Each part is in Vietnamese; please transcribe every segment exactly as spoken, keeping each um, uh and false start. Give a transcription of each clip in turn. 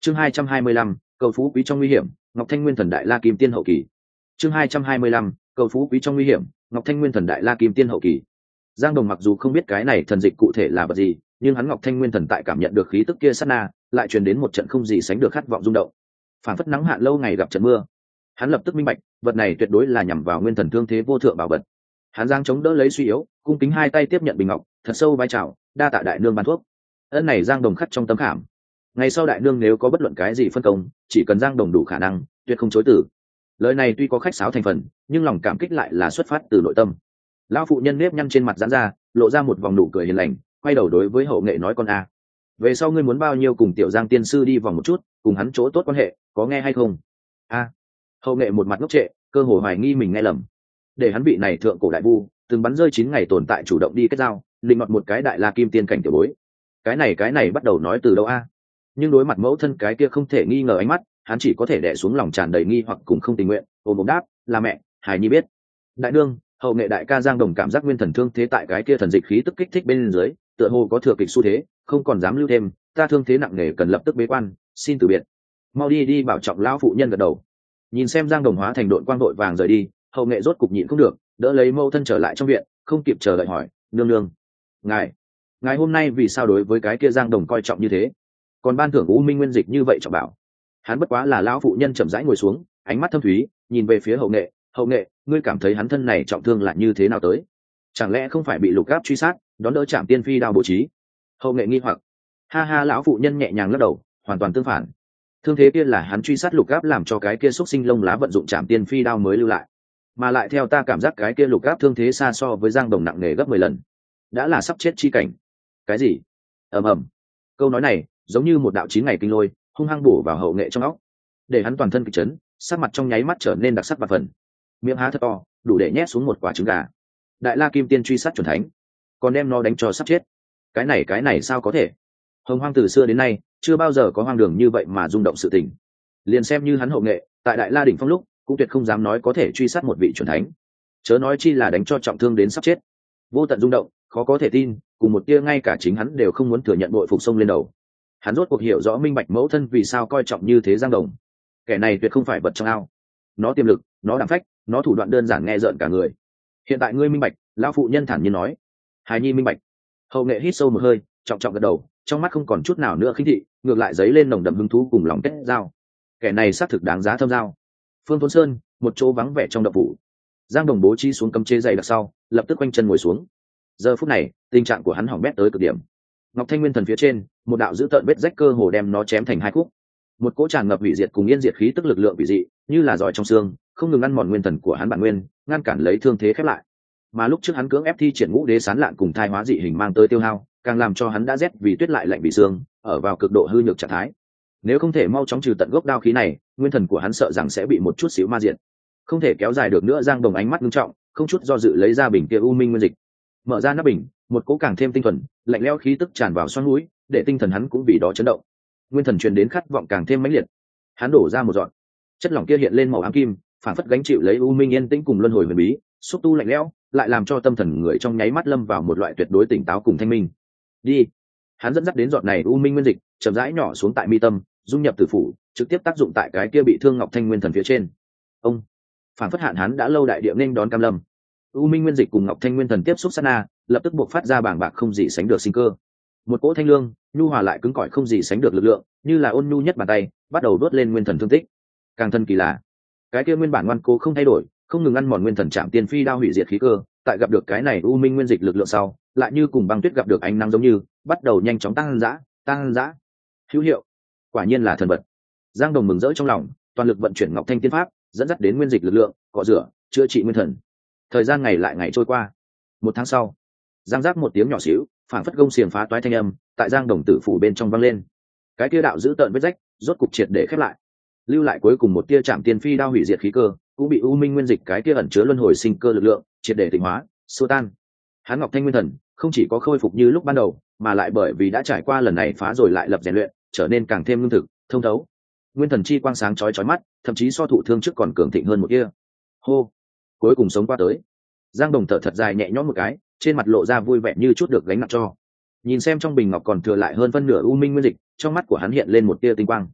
chương hai trăm hai mươi lăm, cầu phú quý trong nguy hiểm, Ngọc Thanh Nguyên Thần Đại La Kim Tiên hậu kỳ. chương hai trăm hai mươi lăm, cầu phú quý trong nguy hiểm, Ngọc Thanh Nguyên Thần Đại La Kim Tiên hậu kỳ. Giang Đồng mặc dù không biết cái này thần dịch cụ thể là vật gì, nhưng hắn Ngọc Thanh Nguyên Thần tại cảm nhận được khí tức kia sát na, lại truyền đến một trận không gì sánh được khát vọng rung động. Phản phất nắng hạn lâu ngày gặp trận mưa, hắn lập tức minh bạch, vật này tuyệt đối là nhằm vào nguyên thần thương thế vô thượng bảo vật. Hắn giang chống đỡ lấy suy yếu, cung kính hai tay tiếp nhận bình ngọc, thật sâu vai chào, đa tạ đại nương ban thuốc. Ân này Giang Đồng khắc trong tấm khảm. Ngày sau đại nương nếu có bất luận cái gì phân công, chỉ cần Giang Đồng đủ khả năng, tuyệt không chối từ. Lời này tuy có khách sáo thành phần, nhưng lòng cảm kích lại là xuất phát từ nội tâm. Lão phụ nhân nếp nhăn trên mặt giãn ra, lộ ra một vòng nụ cười hiền lành, quay đầu đối với Hậu Nghệ nói con a, về sau ngươi muốn bao nhiêu cùng tiểu Giang tiên sư đi vòng một chút, cùng hắn chỗ tốt quan hệ, có nghe hay không? A. Hậu Nghệ một mặt ngốc trệ, cơ hồ hoài nghi mình nghe lầm. Để hắn vị này thượng cổ đại vu, từng bắn rơi chín ngày tồn tại chủ động đi kết giao, định ngọt một cái đại la kim tiên cảnh tiểu bối. Cái này cái này bắt đầu nói từ đâu a? Nhưng đối mặt mẫu thân cái kia không thể nghi ngờ ánh mắt, hắn chỉ có thể đè xuống lòng tràn đầy nghi hoặc cùng không tình nguyện, ôm ôm đáp, là mẹ, Hải Nhi biết. Đại nương, Hậu Nghệ đại ca Giang Đồng cảm giác nguyên thần thương thế tại cái kia thần dịch khí tức kích thích bên dưới, tựa hồ có thừa kịch xu thế, không còn dám lưu thêm, ta thương thế nặng nề cần lập tức bế quan, xin từ biệt. Mau đi đi bảo trọng lão phụ nhân gật đầu. Nhìn xem Giang Đồng hóa thành đội quang đội vàng rời đi, Hậu Nghệ rốt cục nhịn không được, đỡ lấy mâu thân trở lại trong viện, không kịp chờ đợi hỏi, nương nương, ngài, ngài hôm nay vì sao đối với cái kia Giang Đồng coi trọng như thế, còn ban thưởng U Minh Nguyên Dịch như vậy trọng bảo? Hắn bất quá là lão phụ nhân chậm rãi ngồi xuống, ánh mắt thâm thúy, nhìn về phía Hậu Nghệ, Hậu Nghệ, ngươi cảm thấy hắn thân này trọng thương là như thế nào tới? Chẳng lẽ không phải bị lục gáp truy sát, đón đỡ Trảm Tiên Phi đao bố trí? Hậu Nghệ nghi hoặc. Ha ha, lão phụ nhân nhẹ nhàng lắc đầu, hoàn toàn tương phản. Thương thế kia là hắn truy sát lục gáp làm cho cái kia xúc sinh lông lá vận dụng Trảm Tiên Phi đao mới lưu lại, mà lại theo ta cảm giác cái kia lục gáp thương thế xa so với Giang Đồng nặng nề gấp mười lần, đã là sắp chết chi cảnh. Cái gì? Ầm ầm. Câu nói này giống như một đạo chín ngày kinh lôi, hung hăng bổ vào Hậu Nghệ trong óc, để hắn toàn thân kịch chấn, sắc mặt trong nháy mắt trở nên đặc sắc và phần, miệng há thật to, đủ để nhét xuống một quả trứng gà. Đại La Kim Tiên truy sát chuẩn thánh, còn đem nó đánh cho sắp chết. Cái này cái này sao có thể? Hồng Hoang từ xưa đến nay chưa bao giờ có hoang đường như vậy mà rung động sự tình. Liền xem như hắn Hậu Nghệ tại Đại La đỉnh phong lúc, cũng tuyệt không dám nói có thể truy sát một vị chuẩn thánh, chớ nói chi là đánh cho trọng thương đến sắp chết. Vô tận rung động, khó có thể tin, cùng một tia ngay cả chính hắn đều không muốn thừa nhận bội phục sông lên đầu. Hắn rốt cuộc hiểu rõ minh bạch mẫu thân vì sao coi trọng như thế Giang Đồng. Kẻ này tuyệt không phải vật trong ao, nó tiềm lực, nó đảm phách, nó thủ đoạn đơn giản nghe rợn cả người. Hiện tại ngươi minh bạch, lão phụ nhân thản nhiên nói. Hài Nhi minh bạch. Hậu Nghệ hít sâu một hơi, trọng trọng gật đầu, trong mắt không còn chút nào nữa khinh thị, ngược lại dấy lên nồng đậm hứng thú cùng lòng kết giao. Kẻ này xác thực đáng giá thâm giao. Phương Thốn Sơn, một chỗ vắng vẻ trong động phủ. Giang Đồng bố trí xuống cấm chế dày đặc sau, lập tức quanh chân ngồi xuống. Giờ phút này, tình trạng của hắn hỏng bét tới cực điểm. Ngọc Thanh Nguyên Thần phía trên, một đạo dữ tợn vết rách cơ hồ đem nó chém thành hai khúc. Một cỗ tràn ngập hủy diệt cùng yên diệt khí tức lực lượng vị dị, như là giỏi trong xương, không ngừng ăn mòn nguyên thần của hắn bản nguyên, ngăn cản lấy thương thế khép lại. Mà lúc trước hắn cưỡng ép thi triển ngũ đế sán lạn cùng thai hóa dị hình mang tới tiêu hao, càng làm cho hắn đã rét vì tuyết lại lạnh vì xương, ở vào cực độ hư nhược trạng thái. Nếu không thể mau chóng trừ tận gốc đao khí này, nguyên thần của hắn sợ rằng sẽ bị một chút xíu ma diệt. Không thể kéo dài được nữa. Giang Đồng ánh mắt nghiêm trọng, không chút do dự lấy ra bình kia U Minh Nguyên Dịch, mở ra nắp bình, một cỗ càng thêm tinh thuần, lạnh lẽo khí tức tràn vào xoắn mũi, để tinh thần hắn cũng vì đó chấn động. Nguyên thần truyền đến khát vọng càng thêm mãnh liệt. Hắn đổ ra một giọt, chất lỏng kia hiện lên màu ám kim, phản phất gánh chịu lấy U Minh yên tĩnh cùng luân hồi huyền bí, xúc tu lạnh lẽo, lại làm cho tâm thần người trong nháy mắt lâm vào một loại tuyệt đối tỉnh táo cùng thanh minh. Đi. Hắn dẫn dắt đến giọt này U Minh Nguyên Dịch, chậm rãi nhỏ xuống tại mi tâm, dung nhập tử phủ, trực tiếp tác dụng tại cái kia bị thương Ngọc Thanh Nguyên Thần phía trên. Ông, phản phất hạn hắn đã lâu đại địa nên đón cam lâm. U Minh Nguyên Dịch cùng Ngọc Thanh Nguyên Thần tiếp xúc sát na, lập tức buộc phát ra bàng bạc không gì sánh được sinh cơ. Một cỗ thanh lương, nhu hòa lại cứng cỏi không gì sánh được lực lượng, như là ôn nhu nhất bàn tay, bắt đầu đốt lên nguyên thần thương tích. Càng thân kỳ lạ, cái kia nguyên bản ngoan cố không thay đổi, không ngừng ăn mòn nguyên thần Trảm Tiên Phi đao hủy diệt khí cơ, tại gặp được cái này U Minh Nguyên Dịch lực lượng sau, lại như cùng băng tuyết gặp được ánh nắng giống như, bắt đầu nhanh chóng tăng dã, tăng dã. Hữu hiệu, quả nhiên là thần vật. Giang Đồng mừng rỡ trong lòng, toàn lực vận chuyển Ngọc Thanh Tiên Pháp, dẫn dắt đến nguyên dịch lực lượng, cọ rửa, chữa trị nguyên thần. Thời gian ngày lại ngày trôi qua. Một tháng sau, giang giác một tiếng nhỏ xíu, phảng phất gông xiềng phá toái thanh âm, tại Giang Đồng tử phủ bên trong vang lên. Cái kia đạo giữ tợn vết rách, rốt cục triệt để khép lại. Lưu lại cuối cùng một tia Trảm Tiên Phi đao hủy diệt khí cơ, cũng bị U Minh Nguyên Dịch cái kia ẩn chứa luân hồi sinh cơ lực lượng, triệt để tịnh hóa, xua tan. Hắn Ngọc Thanh Nguyên Thần không chỉ có khôi phục như lúc ban đầu, mà lại bởi vì đã trải qua lần này phá rồi lại lập rèn luyện, trở nên càng thêm lương thực, thông thấu. Nguyên thần chi quang sáng chói chói mắt, thậm chí so thụ thương trước còn cường thịnh hơn một kia. Hô, cuối cùng sống qua tới. Giang Đồng thở thật dài nhẹ nhõm một cái, trên mặt lộ ra vui vẻ như chút được gánh nặng cho. Nhìn xem trong bình ngọc còn thừa lại hơn phân nửa U Minh Nguyên Dịch, trong mắt của hắn hiện lên một tia tinh quang.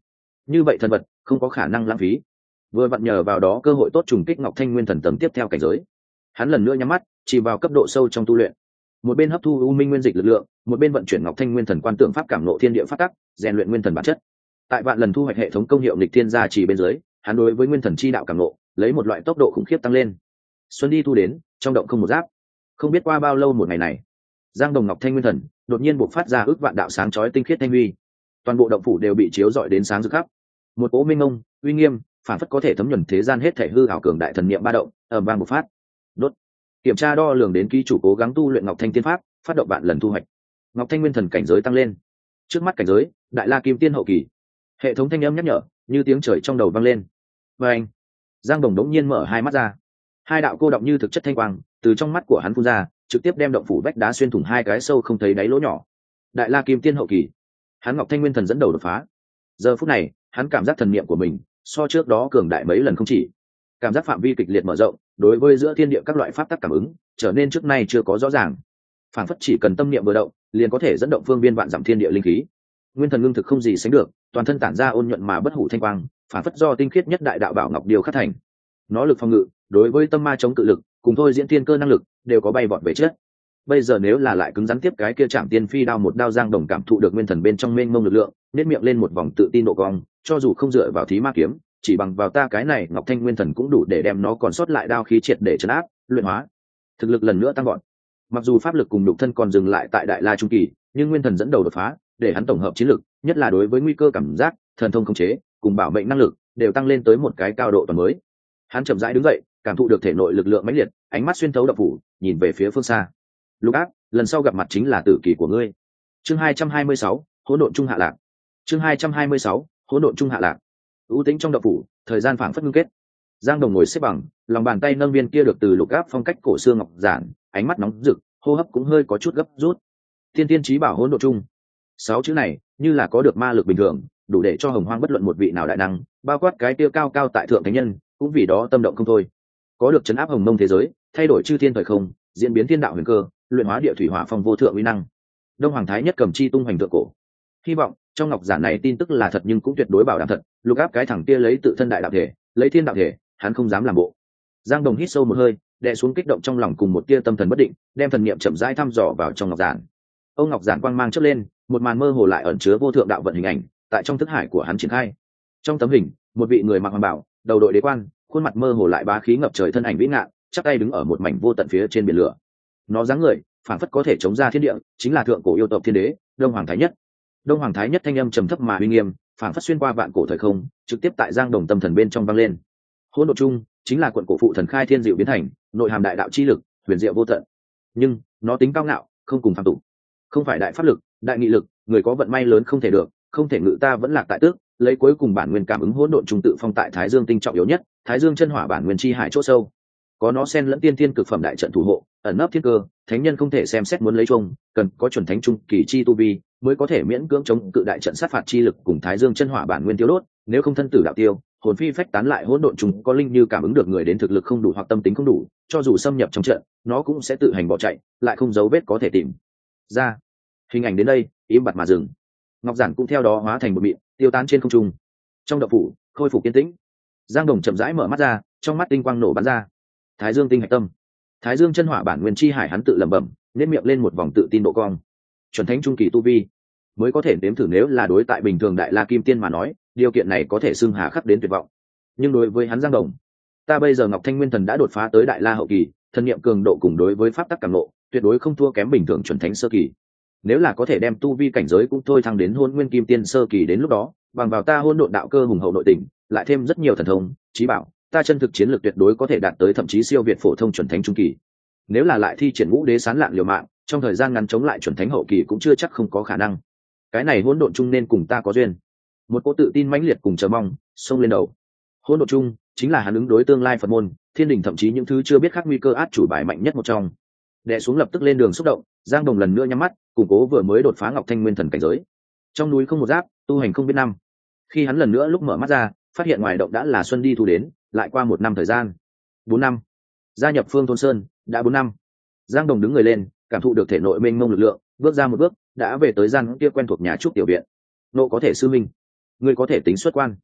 như vậy thần vật không có khả năng lãng phí. Vừa vặn nhờ vào đó cơ hội tốt trùng kích Ngọc Thanh Nguyên Thần tầng tiếp theo cảnh giới. Hắn lần nữa nhắm mắt, chỉ vào cấp độ sâu trong tu luyện. Một bên hấp thu u minh nguyên dịch lực lượng, một bên vận chuyển Ngọc Thanh Nguyên Thần quan tượng pháp cảm ngộ thiên địa pháp tắc, rèn luyện nguyên thần bản chất. Tại vạn lần thu hoạch hệ thống công hiệu nghịch thiên gia chỉ bên dưới, hắn đối với nguyên thần chi đạo cảm ngộ, lấy một loại tốc độ khủng khiếp tăng lên. Xuân đi thu đến, trong động không một giáp. Không biết qua bao lâu một ngày này, Giang Đồng Ngọc Thanh Nguyên Thần đột nhiên bộc phát ra ước vạn đạo sáng chói tinh khiết thanh huy. Toàn bộ động phủ đều bị chiếu rọi đến sáng rực khắp. Một cỗ minh ngông, uy nghiêm, phản phất có thể thấm nhuần thế gian hết thể hư ảo cường đại thần niệm ba động, ầm vang bộc phát. Đốt. Kiểm tra đo lường đến ký chủ cố gắng tu luyện Ngọc Thanh Tiên Pháp, phát động vạn lần thu hoạch. Ngọc Thanh Nguyên Thần cảnh giới tăng lên. Trước mắt cảnh giới, Đại La Kim Tiên hậu kỳ. Hệ thống thanh âm nhắc nhở, như tiếng trời trong đầu vang lên. Và anh, Giang Đồng đống nhiên mở hai mắt ra. Hai đạo cô động như thực chất thanh quang, từ trong mắt của hắn phun ra, trực tiếp đem động phủ vách đá xuyên thủng hai cái sâu không thấy đáy lỗ nhỏ. Đại La Kim Tiên hậu kỳ. Hắn Ngọc Thanh Nguyên Thần dẫn đầu đột phá. Giờ phút này, hắn cảm giác thần niệm của mình so trước đó cường đại mấy lần không chỉ. Cảm giác phạm vi kịch liệt mở rộng, đối với giữa thiên địa các loại pháp tắc cảm ứng, trở nên trước nay chưa có rõ ràng. Phản phất chỉ cần tâm niệm vừa động, liền có thể dẫn động phương viên vạn dặm thiên địa linh khí. Nguyên thần ngưng thực không gì sánh được, toàn thân tản ra ôn nhuận mà bất hủ thanh quang, phản phất do tinh khiết nhất đại đạo bảo ngọc điều khắc thành. Nó lực phòng ngự, đối với tâm ma chống cự lực, cùng thôi diễn thiên cơ năng lực, đều có bay vọt về trước. Bây giờ nếu là lại cứng rắn tiếp cái kia chạm tiên phi đao một đao, Giang Đồng cảm thụ được nguyên thần bên trong mênh mông lực lượng, nét miệng lên một vòng tự tin độ cong, cho dù không dựa vào thí ma kiếm, chỉ bằng vào ta cái này Ngọc Thanh Nguyên Thần cũng đủ để đem nó còn sót lại đao khí triệt để trấn áp, luyện hóa. Thực lực lần nữa tăng vọt. Mặc dù pháp lực cùng nhục thân còn dừng lại tại Đại La trung kỳ, nhưng nguyên thần dẫn đầu đột phá, để hắn tổng hợp chiến lực, nhất là đối với nguy cơ cảm giác, thần thông khống chế, cùng bảo mệnh năng lực, đều tăng lên tới một cái cao độ toàn mới. Hắn chậm rãi đứng dậy, cảm thụ được thể nội lực lượng mãnh liệt, ánh mắt xuyên thấu động phủ, nhìn về phía phương xa. Lục Áp, lần sau gặp mặt chính là tử kỳ của ngươi. Chương hai trăm hai mươi sáu, hỗn độn trung hạ lạc. Chương hai trăm hai mươi sáu, hỗn độn trung hạ lạc. U tĩnh trong động phủ, thời gian phảng phất ngưng kết. Giang Đồng ngồi xếp bằng, lòng bàn tay nâng viên kia được từ Lục Áp phong cách cổ xưa ngọc giản, ánh mắt nóng rực, hô hấp cũng hơi có chút gấp rút. Tiên tiên chí bảo hỗn độn trung. Sáu chữ này, như là có được ma lực bình thường, đủ để cho hồng hoang bất luận một vị nào đại năng, bao quát cái tiêu cao cao tại thượng thánh nhân, cũng vì đó tâm động không thôi. Có được chấn áp hồng mông thế giới, thay đổi chư thiên thời không, diễn biến thiên đạo huyền cơ, luyện hóa địa thủy hỏa phong vô thượng uy năng. Đông Hoàng Thái Nhất cầm chi tung hoành thượng cổ. Hy vọng trong ngọc giản này tin tức là thật nhưng cũng tuyệt đối bảo đảm thật. Lục Áp cái thằng kia lấy tự thân đại đạo thể, lấy thiên đạo thể, hắn không dám làm bộ. Giang Đồng hít sâu một hơi, đè xuống kích động trong lòng cùng một tia tâm thần bất định, đem thần niệm chậm rãi thăm dò vào trong ngọc giản. Ông ngọc giản quang mang chớp lên, một màn mơ hồ lại ẩn chứa vô thượng đạo vận hình ảnh, tại trong thức hải của hắn triển khai. Trong tấm hình, một vị người mặc hoàng bào, đầu đội đế quan, khuôn mặt mơ hồ lại bá khí ngập trời thân ảnh vĩ ngạn, chắp tay đứng ở một mảnh vô tận phía trên biển lửa. Nó dáng người, phảng phất có thể chống ra thiên địa, chính là thượng cổ yêu tộc thiên đế, Đông Hoàng Thái Nhất. Đông Hoàng Thái Nhất thanh âm trầm thấp mà uy nghiêm, phảng phất xuyên qua vạn cổ thời không, trực tiếp tại Giang Đồng tâm thần bên trong vang lên. Hỗn độn chung, chính là quận cổ phụ thần khai thiên diệu biến thành, nội hàm đại đạo chi lực, huyền diệu vô tận. Nhưng, nó tính cao ngạo, không cùng phàm tục. Không phải đại pháp lực, đại nghị lực, người có vận may lớn không thể được, không thể ngự ta vẫn lạc tại tước, lấy cuối cùng bản nguyên cảm ứng hỗn độn trung tự phong tại Thái Dương tinh trọng yếu nhất, Thái Dương chân hỏa bản nguyên chi hải chỗ sâu. Có nó xen lẫn tiên thiên cực phẩm đại trận thủ hộ, ẩn nấp thiên cơ, thánh nhân không thể xem xét muốn lấy chung, cần có chuẩn thánh trung kỳ chi tu vi, mới có thể miễn cưỡng chống cự đại trận sát phạt chi lực cùng Thái Dương chân hỏa bản nguyên tiêu đốt, nếu không thân tử đạo tiêu, hồn phi phách tán lại hỗn độn trùng có linh như cảm ứng được người đến thực lực không đủ hoặc tâm tính không đủ, cho dù xâm nhập trong trận, nó cũng sẽ tự hành bỏ chạy, lại không dấu vết có thể tìm ra. Hình ảnh đến đây, im bặt mà dừng. Ngọc giản cũng theo đó hóa thành một mịn, tiêu tán trên không trung. Trong động phủ, khôi phục yên tĩnh. Giang Đồng chậm rãi mở mắt ra, trong mắt tinh quang nổ bắn ra. Thái Dương tinh hạch tâm, Thái Dương chân hỏa bản nguyên chi hải, hắn tự lẩm bẩm, nhếch miệng lên một vòng tự tin độ cong. Chuẩn thánh trung kỳ tu vi, mới có thể đếm thử nếu là đối tại bình thường đại la kim tiên mà nói, điều kiện này có thể xưng hà khắc đến tuyệt vọng. Nhưng đối với hắn Giang Đồng, ta bây giờ Ngọc Thanh Nguyên Thần đã đột phá tới đại la hậu kỳ, thần niệm cường độ cùng đối với pháp tắc cảm ngộ, tuyệt đối không thua kém bình thường chuẩn thánh sơ kỳ. Nếu là có thể đem tu vi cảnh giới cũng thôi thăng đến hôn nguyên kim tiên sơ kỳ, đến lúc đó, bằng vào ta hôn độn đạo cơ hùng hậu nội tình, lại thêm rất nhiều thần thông, trí bảo, ta chân thực chiến lược tuyệt đối có thể đạt tới thậm chí siêu việt phổ thông chuẩn thánh trung kỳ. Nếu là lại thi triển ngũ đế sán lạng liều mạng, trong thời gian ngắn chống lại chuẩn thánh hậu kỳ cũng chưa chắc không có khả năng. Cái này hỗn độn chung nên cùng ta có duyên. Một cô tự tin mãnh liệt cùng chờ mong xông lên đầu. Hỗn độn chung chính là hắn ứng đối tương lai Phật môn, thiên đình thậm chí những thứ chưa biết khác nguy cơ át chủ bài mạnh nhất một trong. Đè xuống lập tức lên đường xúc động, Giang Đồng lần nữa nhắm mắt, củng cố vừa mới đột phá Ngọc Thanh Nguyên Thần cảnh giới. Trong núi không một giáp, tu hành không biết năm. Khi hắn lần nữa lúc mở mắt ra, phát hiện ngoài động đã là xuân đi thu đến, lại qua một năm thời gian. Bốn năm. Gia nhập Phương Thôn Sơn, đã bốn năm. Giang Đồng đứng người lên, cảm thụ được thể nội mênh mông lực lượng, bước ra một bước, đã về tới gian kia quen thuộc nhà trúc tiểu viện. Nộ có thể sư minh, ngươi có thể tính xuất quan.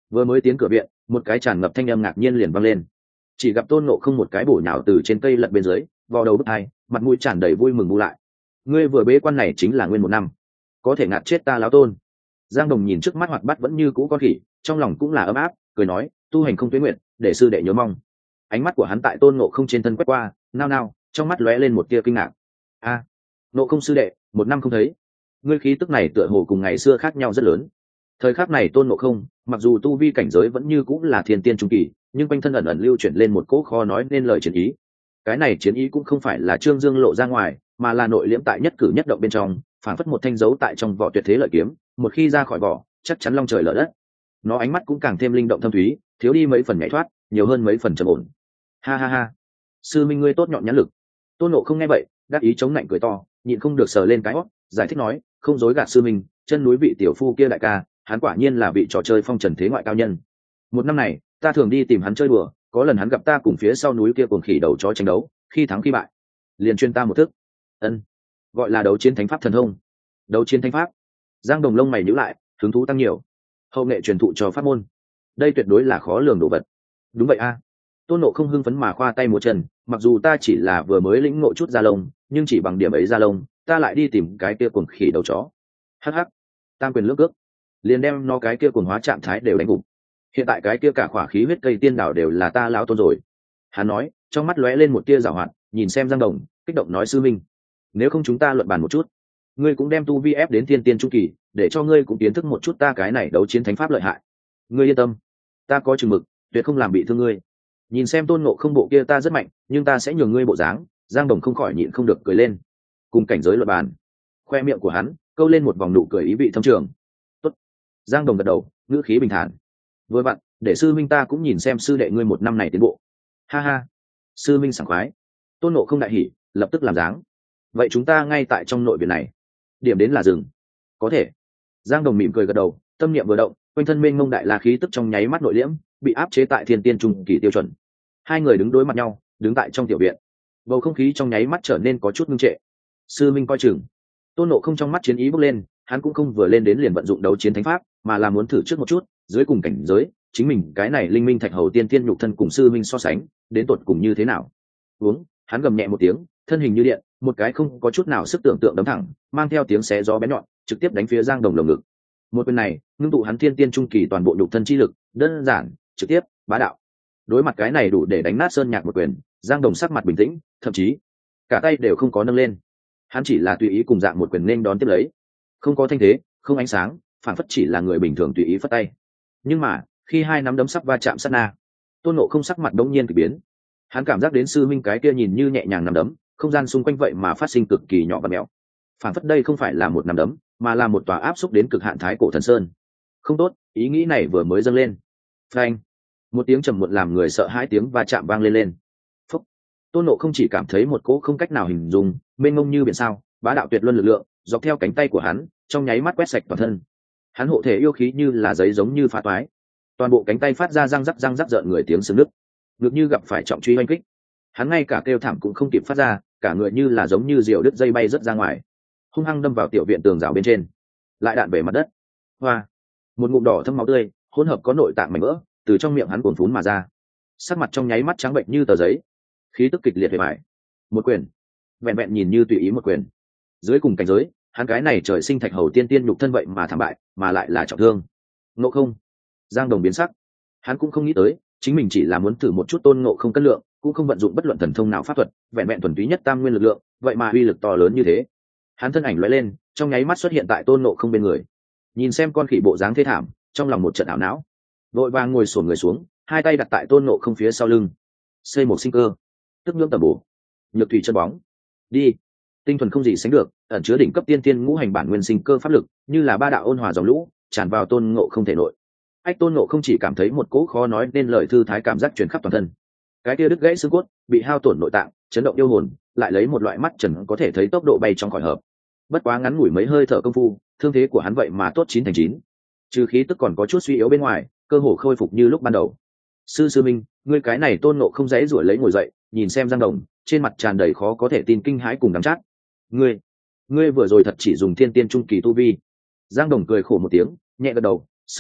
Vừa mới tiến cửa viện, một cái tràn ngập thanh âm ngạc nhiên liền vang lên. Chỉ gặp Tôn Ngộ Không một cái bổ nhào từ trên cây lật bên dưới, vò đầu bứt tai, mặt mũi tràn đầy vui mừng bu lại. Ngươi vừa bế quan này chính là nguyên một năm, có thể ngạt chết ta lão Tôn. Giang Đồng nhìn trước mắt hoạt bát vẫn như cũ con khỉ, trong lòng cũng là ấm áp, cười nói, tu hành không tuế nguyện, để sư đệ nhớ mong. Ánh mắt của hắn tại Tôn Ngộ Không trên thân quét qua, nao nao, trong mắt lóe lên một tia kinh ngạc. A, Ngộ Không sư đệ, một năm không thấy, ngươi khí tức này tựa hồ cùng ngày xưa khác nhau rất lớn. Thời khắc này Tôn Ngộ Không, mặc dù tu vi cảnh giới vẫn như cũng là thiên tiên trung kỳ, nhưng quanh thân ẩn ẩn lưu chuyển lên một cỗ khó nói nên lời chiến ý. Cái này chiến ý cũng không phải là trương dương lộ ra ngoài, mà là nội liễm tại nhất cử nhất động bên trong, phản phất một thanh dấu tại trong vỏ tuyệt thế lợi kiếm, một khi ra khỏi vỏ, chắc chắn long trời lở đất. Nó ánh mắt cũng càng thêm linh động thâm thúy, thiếu đi mấy phần nhảy thoát, nhiều hơn mấy phần trầm ổn. Ha ha ha, sư minh ngươi tốt nhọn nhãn lực. Tôn Ngộ Không nghe vậy, đáp ý chống nạnh cười to, nhịn không được sờ lên cái hót, giải thích nói, không dối gạt sư minh, chân núi vị tiểu phu kia đại ca, hắn quả nhiên là vị trò chơi phong trần thế ngoại cao nhân. Một năm này, ta thường đi tìm hắn chơi đùa, có lần hắn gặp ta cùng phía sau núi kia cuồng khỉ đầu chó tranh đấu, khi thắng khi bại, liền chuyên ta một thức. Ân, gọi là đấu chiến thánh pháp thần thông. Đấu chiến thánh pháp? Giang Đồng lông mày nhíu lại, hứng thú tăng nhiều. Hậu nghệ truyền thụ cho pháp môn, đây tuyệt đối là khó lường đồ vật. Đúng vậy a. Tôn Ngộ Không hưng phấn mà khoa tay múa chân, mặc dù ta chỉ là vừa mới lĩnh ngộ chút da lông, nhưng chỉ bằng điểm ấy da lông, ta lại đi tìm cái kia cuồng khỉ đầu chó. Hắc hắc, tam quyền lướt cước, liền đem nó cái kia cuồng hóa trạng thái đều đánh gục. Hiện tại cái kia cả khỏa khí huyết cây tiên đảo đều là ta lão Tôn rồi. Hắn nói, trong mắt lóe lên một tia giảo hoạt, nhìn xem Giang Đồng, kích động nói, sư minh, nếu không chúng ta luận bàn một chút, ngươi cũng đem tu vi ép đến thiên tiên trung kỳ, để cho ngươi cũng kiến thức một chút ta cái này đấu chiến thánh pháp lợi hại. Ngươi yên tâm, ta có chừng mực, tuyệt không làm bị thương ngươi. Nhìn xem Tôn Ngộ Không bộ kia ta rất mạnh, nhưng ta sẽ nhường ngươi bộ dáng. Giang Đồng không khỏi nhịn không được cười lên. Cùng cảnh giới luận bàn, khoe miệng của hắn câu lên một vòng nụ cười ý vị thâm trường. Tốt. Giang Đồng gật đầu, ngữ khí bình thản. Vừa vặn, để sư minh ta cũng nhìn xem sư đệ ngươi một năm này tiến bộ. Ha ha, sư minh sảng khoái. Tôn Ngộ Không đại hỉ, lập tức làm dáng. Vậy chúng ta ngay tại trong nội viện này, điểm đến là rừng. Có thể. Giang Đồng mỉm cười gật đầu, tâm niệm vừa động, quanh thân mênh mông đại la khí tức trong nháy mắt nội liễm, bị áp chế tại thiên tiên trung kỳ tiêu chuẩn. Hai người đứng đối mặt nhau, đứng tại trong tiểu viện, bầu không khí trong nháy mắt trở nên có chút ngưng trệ. Sư minh coi chừng. Tôn Ngộ Không trong mắt chiến ý bốc lên, hắn cũng không vừa lên đến liền vận dụng đấu chiến thánh pháp, mà là muốn thử trước một chút, dưới cùng cảnh giới, chính mình cái này linh minh thạch hầu tiên tiên nhục thân cùng sư minh so sánh, đến tột cùng như thế nào. Uống, hắn gầm nhẹ một tiếng, thân hình như điện, một cái không có chút nào sức tưởng tượng đấm thẳng, mang theo tiếng xé gió bén nhọn, trực tiếp đánh phía Giang Đồng lồng ngực. Một quyền này, ngưng tụ hắn thiên tiên trung kỳ toàn bộ nhục thân chi lực, đơn giản, trực tiếp, bá đạo. Đối mặt cái này đủ để đánh nát sơn nhạc một quyền, Giang Đồng sắc mặt bình tĩnh, thậm chí cả tay đều không có nâng lên. Hắn chỉ là tùy ý cùng dạng một quyền nên đón tiếp lấy, không có thanh thế, không ánh sáng, phản phất chỉ là người bình thường tùy ý phất tay. Nhưng mà, khi hai nắm đấm sắp va chạm sát na, Tôn Ngộ Không sắc mặt đống nhiên kỳ biến. Hắn cảm giác đến sư minh cái kia nhìn như nhẹ nhàng nắm đấm, không gian xung quanh vậy mà phát sinh cực kỳ nhỏ và mèo. Phản phất đây không phải là một nắm đấm, mà là một tòa áp xúc đến cực hạn thái cổ thần sơn. Không tốt, ý nghĩ này vừa mới dâng lên. Phanh! Một tiếng trầm muộn làm người sợ hãi tiếng va chạm vang lên lên. Phúc! Tôn Ngộ Không chỉ cảm thấy một cỗ không cách nào hình dung, mênh mông như biển sao, bá đạo tuyệt luân lực lượng, dọc theo cánh tay của hắn, trong nháy mắt quét sạch toàn thân. Hắn hộ thể yêu khí như là giấy giống như phá toái, toàn bộ cánh tay phát ra răng rắc răng rắc rợn người tiếng sưng nứt, ngực như gặp phải trọng truy oanh kích. Hắn ngay cả kêu thảm cũng không kịp phát ra, cả người như là giống như diều đứt dây bay rất ra ngoài, hung hăng đâm vào tiểu viện tường rào bên trên, lại đạn về mặt đất. Hoa! Một ngụm đỏ thâm máu tươi, hỗn hợp có nội tạng mảnh vỡ, từ trong miệng hắn cuồn phún mà ra. Sắc mặt trong nháy mắt trắng bệnh như tờ giấy, khí tức kịch liệt về mải. Một quyền, vẹn vẹn nhìn như tùy ý một quyền, dưới cùng cảnh giới, hắn cái này trời sinh thạch hầu tiên tiên nhục thân vậy mà thảm bại, mà lại là trọng thương. Ngộ Không! Giang Đồng biến sắc, hắn cũng không nghĩ tới, chính mình chỉ là muốn thử một chút Tôn Ngộ Không cân lượng, cũng không vận dụng bất luận thần thông nào pháp thuật, vẹn vẹn thuần túy nhất tam nguyên lực lượng, vậy mà uy lực to lớn như thế. Hắn thân ảnh lóe lên, trong nháy mắt xuất hiện tại Tôn Ngộ Không bên người. Nhìn xem con khỉ bộ dáng thê thảm, trong lòng một trận ảo não, vội vàng ngồi xổm người xuống, hai tay đặt tại Tôn Ngộ Không phía sau lưng. Xây một sinh cơ, tức nhưỡng tầm bổ, nhược thủy chân bóng. Đi. Tinh thuần không gì sánh được, ẩn chứa đỉnh cấp tiên tiên ngũ hành bản nguyên sinh cơ pháp lực, như là ba đạo ôn hòa dòng lũ, tràn vào Tôn Ngộ Không thể nội. Ách Tôn Ngộ Không chỉ cảm thấy một cỗ khó nói nên lời thư thái cảm giác truyền khắp toàn thân. Cái kia đứt gãy xương cốt, bị hao tổn nội tạng, chấn động yêu hồn, lại lấy một loại mắt trần có thể thấy tốc độ bay trong khỏi hợp. Bất quá ngắn ngủi mấy hơi thở công phu, thương thế của hắn vậy mà tốt chín thành chín. Trừ khí tức còn có chút suy yếu bên ngoài, cơ hồ khôi phục như lúc ban đầu. Sư sư minh, ngươi cái này Tôn Ngộ Không dễ rủi lấy ngồi dậy, nhìn xem Giang Đồng, trên mặt tràn đầy khó có thể tin kinh hãi cùng đắng chát. Ngươi, ngươi vừa rồi thật chỉ dùng thiên tiên trung kỳ tu vi. Giang Đồng cười khổ một tiếng, nhẹ gật đầu, sư đệ,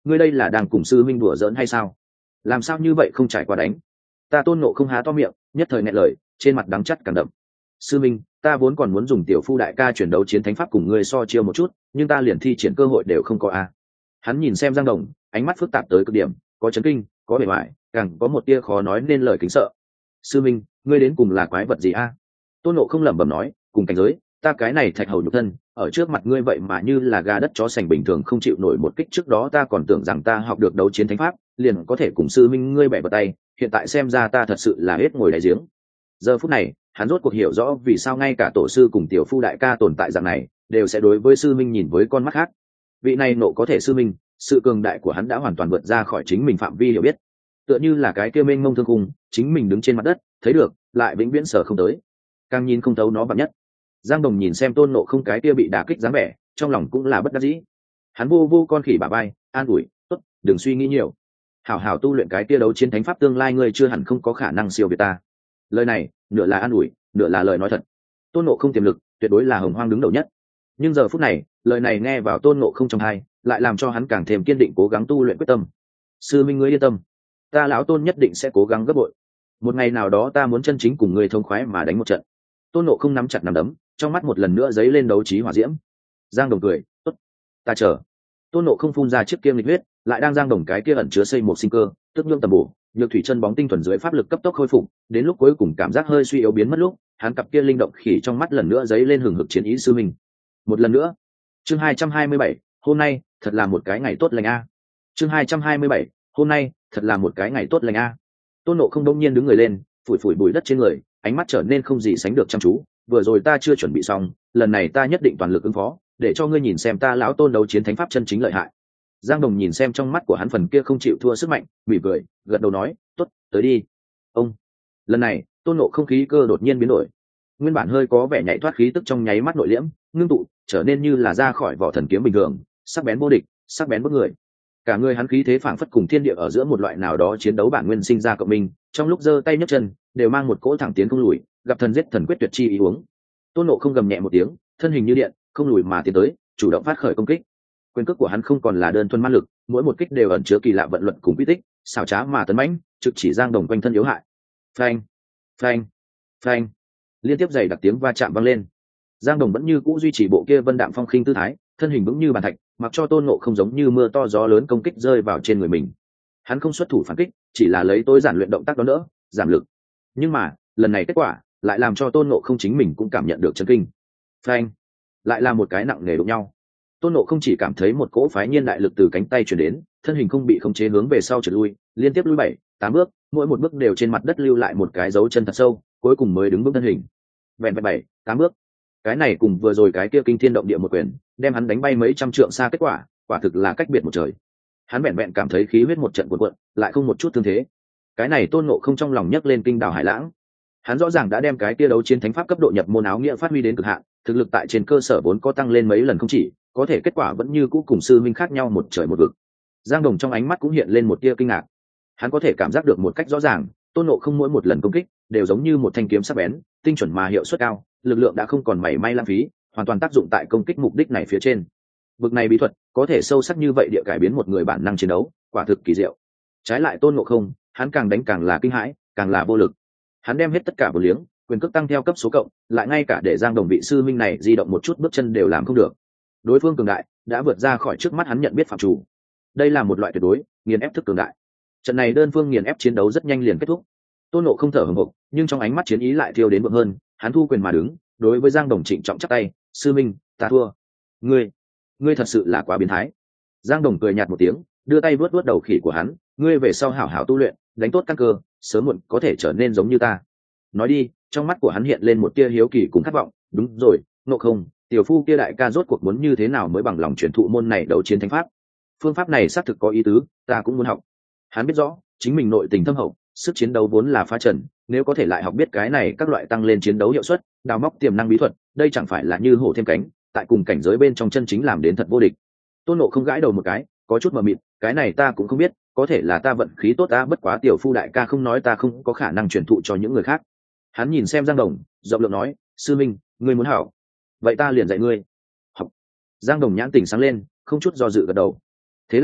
ngươi đây là đang cùng sư minh đùa giỡn hay sao? Làm sao như vậy không trải qua đánh? Ta Tôn Ngộ Không há to miệng, nhất thời nghẹn lời, trên mặt đắng chắt càng đậm. Sư minh, ta vốn còn muốn dùng tiểu phu đại ca chuyển đấu chiến thánh pháp cùng ngươi so chiêu một chút, nhưng ta liền thi triển cơ hội đều không có a. Hắn nhìn xem Giang Đồng, ánh mắt phức tạp tới cực điểm, có chấn kinh, có bề ngoài, càng có một tia khó nói nên lời kính sợ. Sư minh, ngươi đến cùng là quái vật gì a? Tôn Ngộ Không lẩm bẩm nói, cùng cảnh giới, ta cái này thạch hầu nhục thân, ở trước mặt ngươi vậy mà như là gà đất chó sành bình thường không chịu nổi một kích. Trước đó ta còn tưởng rằng ta học được đấu chiến thánh pháp, liền có thể cùng sư minh ngươi bẻ vào tay, hiện tại xem ra ta thật sự là hết ngồi đáy giếng. Giờ phút này, hắn rốt cuộc hiểu rõ vì sao ngay cả tổ sư cùng tiểu phu đại ca tồn tại dạng này, đều sẽ đối với sư minh nhìn với con mắt khác. Vị này nộ có thể sư minh, sự cường đại của hắn đã hoàn toàn vượt ra khỏi chính mình phạm vi hiểu biết. Tựa như là cái kia mênh mông thương khung, chính mình đứng trên mặt đất, thấy được, lại vĩnh viễn sở không tới. Càng nhìn không thấu nó bằng nhất. Giang Đồng nhìn xem Tôn Ngộ Không cái kia bị đả kích dáng vẻ, trong lòng cũng là bất đắc dĩ. Hắn vô vô con khỉ bả vai, an ủi, tốt, đừng suy nghĩ nhiều. Hảo hảo tu luyện cái kia đấu chiến thánh pháp, tương lai ngươi chưa hẳn không có khả năng siêu việt ta. Lời này, nửa là an ủi, nửa là lời nói thật. Tôn Ngộ Không tiềm lực, tuyệt đối là hồng hoang đứng đầu nhất. Nhưng giờ phút này, lời này nghe vào Tôn Ngộ Không trong tai, lại làm cho hắn càng thêm kiên định cố gắng tu luyện quyết tâm. Sư minh ngươi yên tâm, ta lão Tôn nhất định sẽ cố gắng gấp bội. Một ngày nào đó ta muốn chân chính cùng ngươi thông khoái mà đánh một trận. Tôn Ngộ Không nắm chặt nắm đấm, trong mắt một lần nữa dấy lên đấu trí hỏa diễm. Giang Đồng cười, tốt, ta chờ. Tôn Ngộ Không phun ra chiếc kiêm lịch huyết, lại đang Giang Đồng cái kia ẩn chứa xây một sinh cơ, tức nhương tầm bổ, nhược thủy chân bóng tinh thuần dưới pháp lực cấp tốc khôi phục, đến lúc cuối cùng cảm giác hơi suy yếu biến mất lúc, hắn cặp kia linh động khỉ trong mắt lần nữa dấy lên hừng hực chiến ý sư mình. Một lần nữa. Chương hai trăm hai mươi bảy, hôm nay thật là một cái ngày tốt lành a. Chương hai trăm hai mươi bảy, hôm nay thật là một cái ngày tốt lành a. Tôn Ngộ Không đông nhiên đứng người lên, phủi phủi bụi đất trên người, ánh mắt trở nên không gì sánh được chăm chú. Vừa rồi ta chưa chuẩn bị xong, lần này ta nhất định toàn lực ứng phó, để cho ngươi nhìn xem ta lão Tôn đấu chiến thánh pháp chân chính lợi hại. Giang Đồng nhìn xem trong mắt của hắn phần kia không chịu thua sức mạnh, mỉm cười, gật đầu nói, tốt, tới đi. Ông. Lần này, Tôn Ngộ Không khí cơ đột nhiên biến đổi. Nguyên bản hơi có vẻ nhảy thoát khí tức trong nháy mắt nội liễm, ngưng tụ, trở nên như là ra khỏi vỏ thần kiếm bình thường, sắc bén vô địch, sắc bén bức người. Cả người hắn khí thế phảng phất cùng thiên địa ở giữa một loại nào đó chiến đấu bản nguyên sinh ra cộng minh, trong lúc giơ tay nhấc chân, đều mang một cỗ thẳng tiến không lùi, gặp thần giết thần quyết tuyệt chi ý uống. Tôn Ngộ Không gầm nhẹ một tiếng, thân hình như điện, không lùi mà tiến tới, chủ động phát khởi công kích. Quyền cước của hắn không còn là đơn thuần ma lực, mỗi một kích đều ẩn chứa kỳ lạ vận luật cùng quy tích, xảo trá mà tấn mãnh, trực chỉ Giang Đồng quanh thân yếu hại. Phanh, phanh, phanh, liên tiếp dày đặc tiếng va chạm vang lên. Giang Đồng vẫn như cũ duy trì bộ kia vân đạm phong khinh tư thái, thân hình vững như bàn thạch, mặc cho Tôn Ngộ Không giống như mưa to gió lớn công kích rơi vào trên người mình. Hắn không xuất thủ phản kích, chỉ là lấy tối giản luyện động tác đó đỡ, giảm lực. Nhưng mà, lần này kết quả lại làm cho Tôn Ngộ Không chính mình cũng cảm nhận được chấn kinh. Phanh, lại là một cái nặng nề đụng nhau. Tôn Ngộ Không chỉ cảm thấy một cỗ phái nhiên đại lực từ cánh tay truyền đến, thân hình không bị khống chế hướng về sau trượt lui, liên tiếp lui bảy, tám bước, mỗi một bước đều trên mặt đất lưu lại một cái dấu chân thật sâu, cuối cùng mới đứng vững thân hình. Vẹn vẹn bảy, tám bước. Cái này cùng vừa rồi cái kia kinh thiên động địa một quyền, đem hắn đánh bay mấy trăm trượng xa kết quả, quả thực là cách biệt một trời. Hắn vẹn vẹn cảm thấy khí huyết một trận cuộn cuộn, lại không một chút thương thế. Cái này Tôn Ngộ Không trong lòng nhấc lên kinh đào hải lãng. Hắn rõ ràng đã đem cái kia đấu chiến thánh pháp cấp độ nhập môn áo nghĩa phát huy đến cực hạn, thực lực tại trên cơ sở vốn có tăng lên mấy lần không chỉ, có thể kết quả vẫn như cũ cùng sư minh khác nhau một trời một vực. Giang Đồng trong ánh mắt cũng hiện lên một tia kinh ngạc. Hắn có thể cảm giác được một cách rõ ràng, Tôn Ngộ Không mỗi một lần công kích đều giống như một thanh kiếm sắc bén, tinh chuẩn mà hiệu suất cao, lực lượng đã không còn mảy may lãng phí, hoàn toàn tác dụng tại công kích mục đích này phía trên. Vực này bí thuật có thể sâu sắc như vậy địa cải biến một người bản năng chiến đấu, quả thực kỳ diệu. Trái lại Tôn Ngộ Không, hắn càng đánh càng là kinh hãi, càng là vô lực. Hắn đem hết tất cả vô liếng, quyền cước tăng theo cấp số cộng, lại ngay cả để Giang Đồng vị sư minh này di động một chút bước chân đều làm không được. Đối phương cường đại đã vượt ra khỏi trước mắt hắn nhận biết phạm chủ. Đây là một loại tuyệt đối nghiền ép thức cường đại. Trận này đơn phương nghiền ép chiến đấu rất nhanh liền kết thúc. Tôn Ngộ Không thở hổn hộc, nhưng trong ánh mắt chiến ý lại thiêu đến vượng hơn. Hắn thu quyền mà đứng, đối với Giang Đồng trịnh trọng chắp tay, sư minh, ta thua. Ngươi, ngươi thật sự là quá biến thái. Giang Đồng cười nhạt một tiếng, đưa tay vuốt vuốt đầu khỉ của hắn, ngươi về sau hảo hảo tu luyện, đánh tốt căn cơ, sớm muộn có thể trở nên giống như ta. Nói đi, trong mắt của hắn hiện lên một tia hiếu kỳ cùng khát vọng. Đúng rồi, Ngộ Không, tiểu phu kia đại ca rốt cuộc muốn như thế nào mới bằng lòng truyền thụ môn này đấu chiến thánh pháp? Phương pháp này xác thực có ý tứ, ta cũng muốn học. Hắn biết rõ, chính mình nội tình thâm hậu, sức chiến đấu vốn là phá trần, nếu có thể lại học biết cái này các loại tăng lên chiến đấu hiệu suất, đào móc tiềm năng bí thuật, đây chẳng phải là như hổ thêm cánh, tại cùng cảnh giới bên trong chân chính làm đến thật vô địch. Tôn Ngộ Không gãi đầu một cái, có chút mờ mịt, cái này ta cũng không biết, có thể là ta vận khí tốt ta, bất quá tiểu phu đại ca không nói ta không có khả năng truyền thụ cho những người khác. Hắn nhìn xem Giang Đồng, rộng lượng nói, sư minh, ngươi muốn hảo, vậy ta liền dạy ngươi. Học. Giang Đồng nhãn tỉnh sáng lên, không chút do dự gật đầu. Thế là,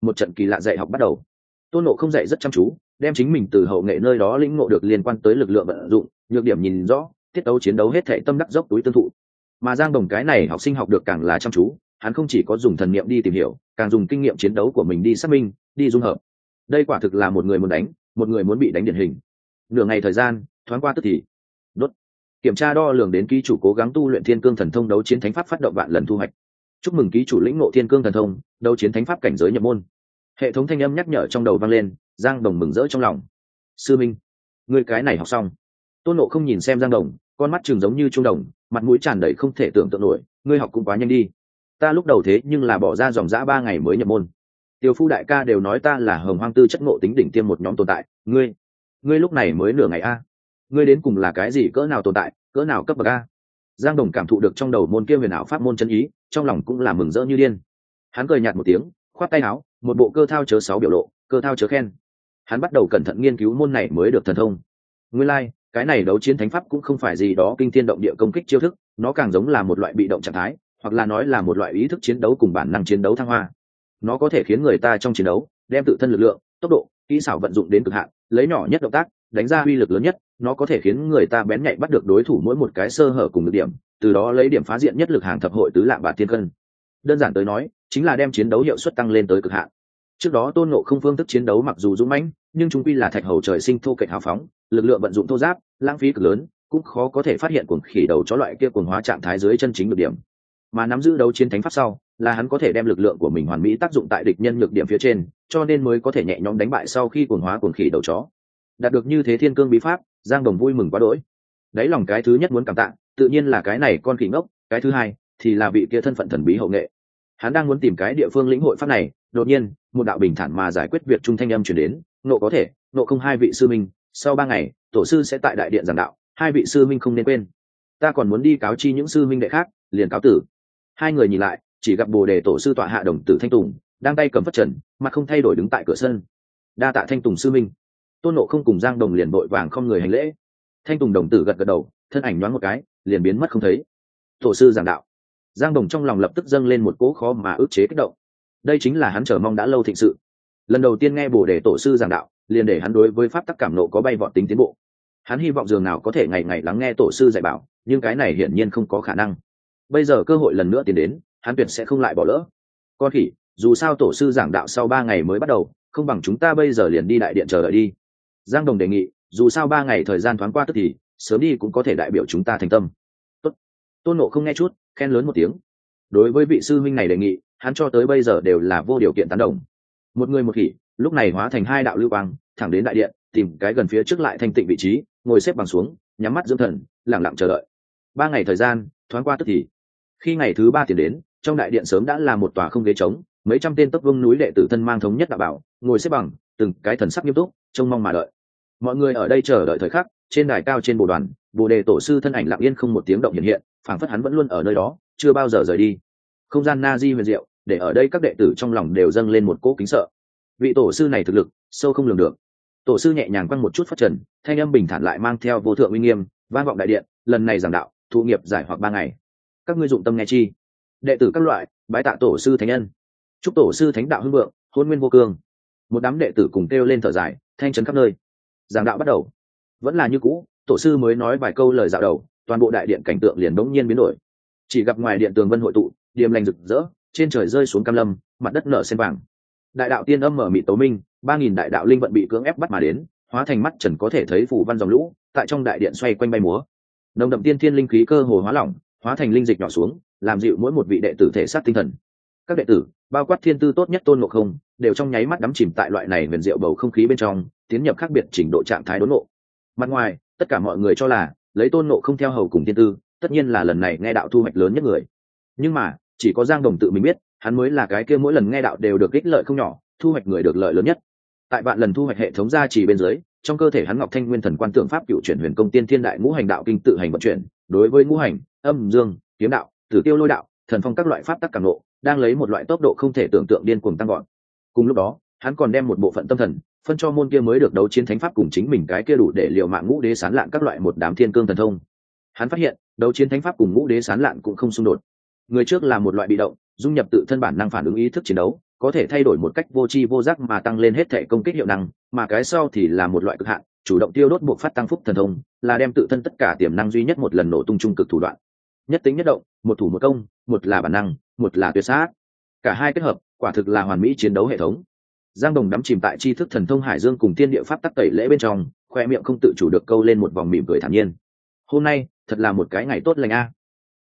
một trận kỳ lạ dạy học bắt đầu. Tôn Ngộ không dạy rất chăm chú, đem chính mình từ hậu nghệ nơi đó lĩnh ngộ được liên quan tới lực lượng vận dụng, nhược điểm nhìn rõ, tiết đấu chiến đấu hết thảy tâm đắc dốc túi tương thụ. Mà Giang Đồng cái này học sinh học được càng là chăm chú, hắn không chỉ có dùng thần niệm đi tìm hiểu, càng dùng kinh nghiệm chiến đấu của mình đi xác minh, đi dung hợp. Đây quả thực là một người muốn đánh, một người muốn bị đánh điển hình. Nửa ngày thời gian thoáng qua tức thì đốt. Kiểm tra đo lường đến ký chủ cố gắng tu luyện Thiên Cương Thần Thông đấu chiến thánh pháp phát động vạn lần thu hoạch. Chúc mừng ký chủ lĩnh ngộ Thiên Cương Thần Thông đấu chiến thánh pháp cảnh giới nhập môn. Hệ thống thanh âm nhắc nhở trong đầu vang lên, Giang Đồng mừng rỡ trong lòng. Sư minh, người cái này học xong. Tôn Ngộ không nhìn xem Giang Đồng, con mắt trừng giống như trung đồng, mặt mũi tràn đầy không thể tưởng tượng nổi, ngươi học cũng quá nhanh đi. Ta lúc đầu thế nhưng là bỏ ra dòng dã ba ngày mới nhập môn. Tiêu phu đại ca đều nói ta là hồng hoang tư chất ngộ tính đỉnh tiêm một nhóm tồn tại, ngươi ngươi lúc này mới nửa ngày a, ngươi đến cùng là cái gì, cỡ nào tồn tại, cỡ nào cấp bậc a? Giang Đồng cảm thụ được trong đầu môn kia huyền ảo pháp môn chân ý, trong lòng cũng là mừng rỡ như điên. Hắn cười nhạt một tiếng, khoát tay áo, một bộ cơ thao chớ sáu biểu lộ, cơ thao chớ khen. Hắn bắt đầu cẩn thận nghiên cứu môn này mới được thần thông. Nguyên lai, like, cái này đấu chiến thánh pháp cũng không phải gì đó kinh thiên động địa công kích chiêu thức, nó càng giống là một loại bị động trạng thái, hoặc là nói là một loại ý thức chiến đấu cùng bản năng chiến đấu thăng hoa. Nó có thể khiến người ta trong chiến đấu đem tự thân lực lượng, tốc độ, kỹ xảo vận dụng đến cực hạn, lấy nhỏ nhất động tác đánh ra uy lực lớn nhất. Nó có thể khiến người ta bén nhạy bắt được đối thủ mỗi một cái sơ hở cùng được điểm, từ đó lấy điểm phá diện nhất lực hàng thập hội tứ lạng bạc thiên cân. Đơn giản tới nói, chính là đem chiến đấu hiệu suất tăng lên tới cực hạn. Trước đó Tôn Ngộ không phương thức chiến đấu mặc dù dũng mãnh, nhưng chúng quy là thạch hầu trời sinh thô kệch hào phóng, lực lượng vận dụng thô giáp, lãng phí cực lớn, cũng khó có thể phát hiện cuồng khỉ đầu chó loại kia cuồng hóa trạng thái dưới chân chính được điểm. Mà nắm giữ đấu chiến thánh pháp sau, là hắn có thể đem lực lượng của mình hoàn mỹ tác dụng tại địch nhân nhược điểm phía trên, cho nên mới có thể nhẹ nhõm đánh bại sau khi cuồng hóa cuồng khỉ đầu chó. Đạt được như thế thiên cương bí pháp, Giang Đồng vui mừng quá đỗi. Đấy lòng cái thứ nhất muốn cảm tạ, tự nhiên là cái này con khỉ ngốc, cái thứ hai thì là vị kia thân phận thần bí hậu nghệ. Hắn đang muốn tìm cái địa phương lĩnh hội pháp này, đột nhiên, một đạo bình thản mà giải quyết việc trung thanh âm truyền đến, nộ có thể, nộ không hai vị sư minh, sau ba ngày, tổ sư sẽ tại đại điện giảng đạo, hai vị sư minh không nên quên. Ta còn muốn đi cáo chi những sư minh đệ khác, liền cáo tử. Hai người nhìn lại, chỉ gặp Bồ Đề tổ sư tọa hạ đồng tử Thanh Tùng, đang tay cầm phất trần, mặt không thay đổi đứng tại cửa sân. Đa tạ Thanh Tùng sư minh. Tôn Ngộ không cùng Giang Đồng liền vội vàng không người hành lễ. Thanh Tùng đồng tử gật gật đầu, thân ảnh nhoáng một cái, liền biến mất không thấy. Tổ sư giảng đạo. Giang Đồng trong lòng lập tức dâng lên một cỗ khó mà ức chế kích động. Đây chính là hắn chờ mong đã lâu thịnh sự. Lần đầu tiên nghe Bồ Đề tổ sư giảng đạo, liền để hắn đối với pháp tắc cảm nộ có bay vọt tính tiến bộ. Hắn hy vọng dường nào có thể ngày ngày lắng nghe tổ sư dạy bảo, nhưng cái này hiển nhiên không có khả năng. Bây giờ cơ hội lần nữa tiến đến, hắn tuyệt sẽ không lại bỏ lỡ. Con khỉ, dù sao tổ sư giảng đạo sau ba ngày mới bắt đầu, không bằng chúng ta bây giờ liền đi đại điện chờ đợi đi. Giang Đồng đề nghị, dù sao ba ngày thời gian thoáng qua tức thì, sớm đi cũng có thể đại biểu chúng ta thành tâm. Tốt. Tôn Ngộ không nghe chút, khen lớn một tiếng. Đối với vị sư huynh này đề nghị, hắn cho tới bây giờ đều là vô điều kiện tán đồng. Một người một khỉ, lúc này hóa thành hai đạo lưu quang, thẳng đến đại điện, tìm cái gần phía trước lại thanh tịnh vị trí, ngồi xếp bằng xuống, nhắm mắt dưỡng thần, lặng lặng chờ đợi. Ba ngày thời gian thoáng qua tức thì. Khi ngày thứ ba tiền đến, trong đại điện sớm đã là một tòa không ghế trống, mấy trăm tên tốc vương núi đệ tử thân mang thống nhất đạo bảo, ngồi xếp bằng, từng cái thần sắc nghiêm túc, trông mong mà đợi. Mọi người ở đây chờ đợi thời khắc, trên đài cao trên bồ đoàn, Bồ Đề tổ sư thân ảnh lặng yên không một tiếng động hiện hiện, phảng phất hắn vẫn luôn ở nơi đó, chưa bao giờ rời đi. Không gian na di huyền diệu, để ở đây các đệ tử trong lòng đều dâng lên một cỗ kính sợ. Vị tổ sư này thực lực sâu không lường được. Tổ sư nhẹ nhàng quăng một chút phất trần, thanh âm bình thản lại mang theo vô thượng uy nghiêm, vang vọng đại điện. Lần này giảng đạo, thụ nghiệp giải hoặc ba ngày, các ngươi dụng tâm nghe chi. Đệ tử các loại bái tạ tổ sư thánh nhân, chúc tổ sư thánh đạo hưng vượng, hôn nguyên vô cương. Một đám đệ tử cùng kêu lên thở dài, thanh trấn khắp nơi. Giảng đạo bắt đầu, vẫn là như cũ, tổ sư mới nói vài câu lời dạo đầu, toàn bộ đại điện cảnh tượng liền bỗng nhiên biến đổi. Chỉ gặp ngoài điện tường vân hội tụ, điềm lành rực rỡ, trên trời rơi xuống cam lâm, mặt đất nở sen vàng. Đại đạo tiên âm mở mịt tấu minh, ba nghìn đại đạo linh vận bị cưỡng ép bắt mà đến, hóa thành mắt trần có thể thấy phủ văn dòng lũ, tại trong đại điện xoay quanh bay múa. Nồng đậm tiên thiên linh khí cơ hồ hóa lỏng, hóa thành linh dịch nhỏ xuống, làm dịu mỗi một vị đệ tử thể xác tinh thần. Các đệ tử, bao quát thiên tư tốt nhất Tôn Ngộ Không, đều trong nháy mắt đắm chìm tại loại này huyền diệu bầu không khí bên trong, tiến nhập khác biệt trình độ trạng thái đốn ngộ. Mặt ngoài, tất cả mọi người cho là lấy Tôn Ngộ Không theo hầu cùng thiên tư, tất nhiên là lần này nghe đạo thu hoạch lớn nhất người. Nhưng mà, chỉ có Giang Đồng tự mình biết, hắn mới là cái kia mỗi lần nghe đạo đều được ích lợi không nhỏ, thu hoạch người được lợi lớn nhất. Tại vạn lần thu hoạch hệ thống gia trì bên dưới, trong cơ thể hắn Ngọc Thanh Nguyên Thần Quan Tượng Pháp Cựu Chuyển Huyền Công Tiên Thiên Đại Ngũ Hành Đạo Kinh tự hành vận chuyển, đối với ngũ hành, âm dương, kiếm đạo, tử tiêu lôi đạo, thần phong các loại pháp tắc cảm ngộ, đang lấy một loại tốc độ không thể tưởng tượng điên cuồng tăng gọn. Cùng lúc đó, hắn còn đem một bộ phận tâm thần phân cho môn kia mới được đấu chiến thánh pháp cùng chính mình cái kia đủ để liều mạng ngũ đế sán lạn các loại một đám thiên cương thần thông. Hắn phát hiện, đấu chiến thánh pháp cùng ngũ đế sán lạn cũng không xung đột. Người trước là một loại bị động, dung nhập tự thân bản năng phản ứng ý thức chiến đấu, có thể thay đổi một cách vô tri vô giác mà tăng lên hết thể công kích hiệu năng, mà cái sau thì là một loại cực hạn, chủ động tiêu đốt buộc phát tăng phúc thần thông, là đem tự thân tất cả tiềm năng duy nhất một lần nổ tung trung cực thủ đoạn. Nhất tính nhất động, một thủ một công, một là bản năng, một là tuyệt sát. Cả hai kết hợp, quả thực là hoàn mỹ chiến đấu hệ thống. Giang Đồng đắm chìm tại tri thức thần thông hải dương cùng tiên địa pháp tắc tẩy lễ bên trong, khoe miệng không tự chủ được câu lên một vòng mỉm cười thản nhiên. Hôm nay thật là một cái ngày tốt lành a.